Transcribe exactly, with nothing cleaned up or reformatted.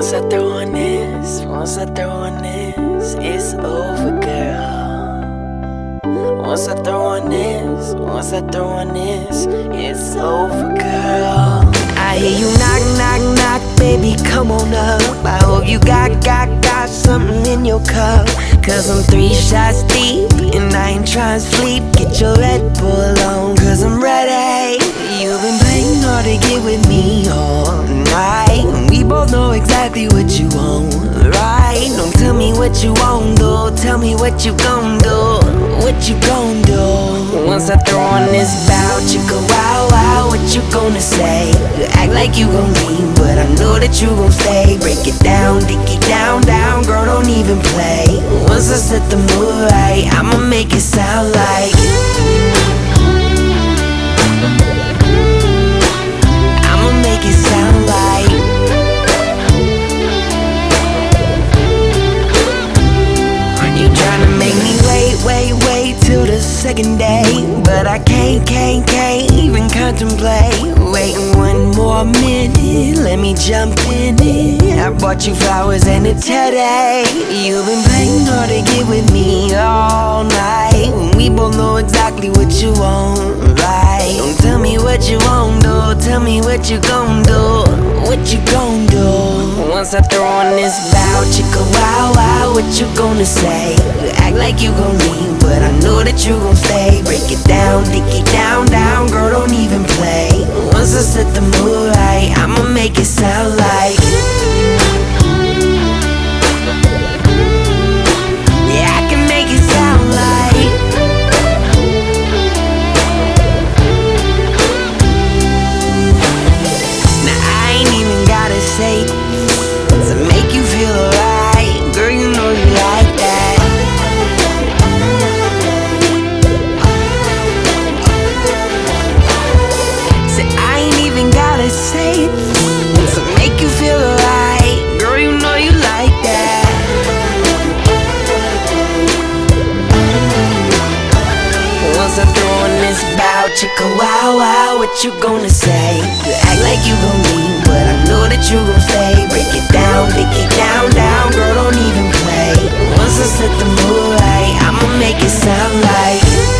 Once I throw on this, once I throw on this, it's over, girl. Once I throw on this, once I throw on this, it's over, girl. I hear you knock, knock, knock, baby, come on up. I hope you got, got, got something in your cup. Cause I'm three shots deep, and I ain't trying to sleep. Get your Red Bull on, cause I'm ready. You've been playing hard to get with me all night. We both know exactly what you want, right? Don't tell me what you want, though. Tell me what you gon' do, what you gon' do. Once I throw on this bout, you go wow, wow, what you gonna say? You act like you gon' leave, but I know that you gon' stay. Break it down, dig it down, down, girl, don't even play. Once I set the mood right, I'ma make it sound like I'ma make it sound like you tryna make me wait, wait, wait till the second day, but I can't, can't, can't even contemplate waiting one more minute. Let me jump in it. I bought you flowers and a teddy. You've been playing hard to get with me all night. We both know exactly what you want, right? Don't tell me what you want, though. Tell me what you gon' do, what you gon' do. Once I throw on this bout, you go wow, wow, what you gonna say? You act like you gon' leave, but I know that you gon' stay. Break it down, dig it down, down, girl, don't even play. Once I set the mood right, I'ma make it sound like yeah, I can make it sound like now I ain't even gotta say to make you feel alright. Girl, you know you like that. Say I ain't even gotta say it to make you feel alright. Girl, you know you like that. Once I throw on this bout, you go wow, wow, what you gonna say? You act like you gon' leave, but I know that you gon' stay. Break it down, dig it down, down, girl, don't even play. Once I set the mood right, I'ma make it sound like